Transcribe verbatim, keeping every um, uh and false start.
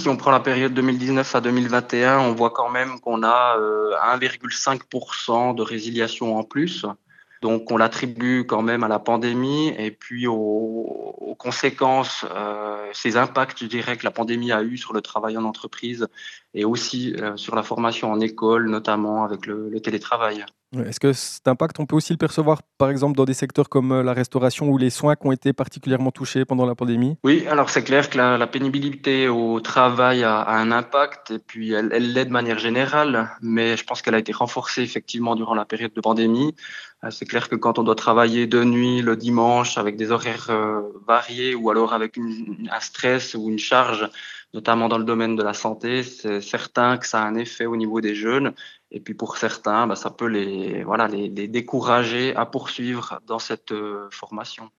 si on prend la période deux mille dix-neuf à deux mille vingt et un, on voit quand même qu'on a euh, un virgule cinq pour cent de résiliation en plus. Donc, on l'attribue quand même à la pandémie et puis aux, aux conséquences, euh, ces impacts, je dirais, que la pandémie a eu sur le travail en entreprise et aussi euh, sur la formation en école, notamment avec le, le télétravail. Ouais, est-ce que cet impact, on peut aussi le percevoir, par exemple, dans des secteurs comme, heu, la restauration ou les soins qui ont été particulièrement touchés pendant la pandémie? Oui, alors c'est clair que la, la pénibilité au travail a, a un impact et puis elle, elle l'est de manière générale, mais je pense qu'elle a été renforcée effectivement durant la période de pandémie. Euh, C'est clair que quand on doit travailler de nuit, le dimanche, avec des horaires euh, variés ou alors avec une- un stress ou une charge, notamment dans le domaine de la santé, c'est certain que ça a un effet au niveau des jeunes. Et puis pour certains, bah, ça peut les, voilà, les, les décourager à poursuivre dans cette euh, formation.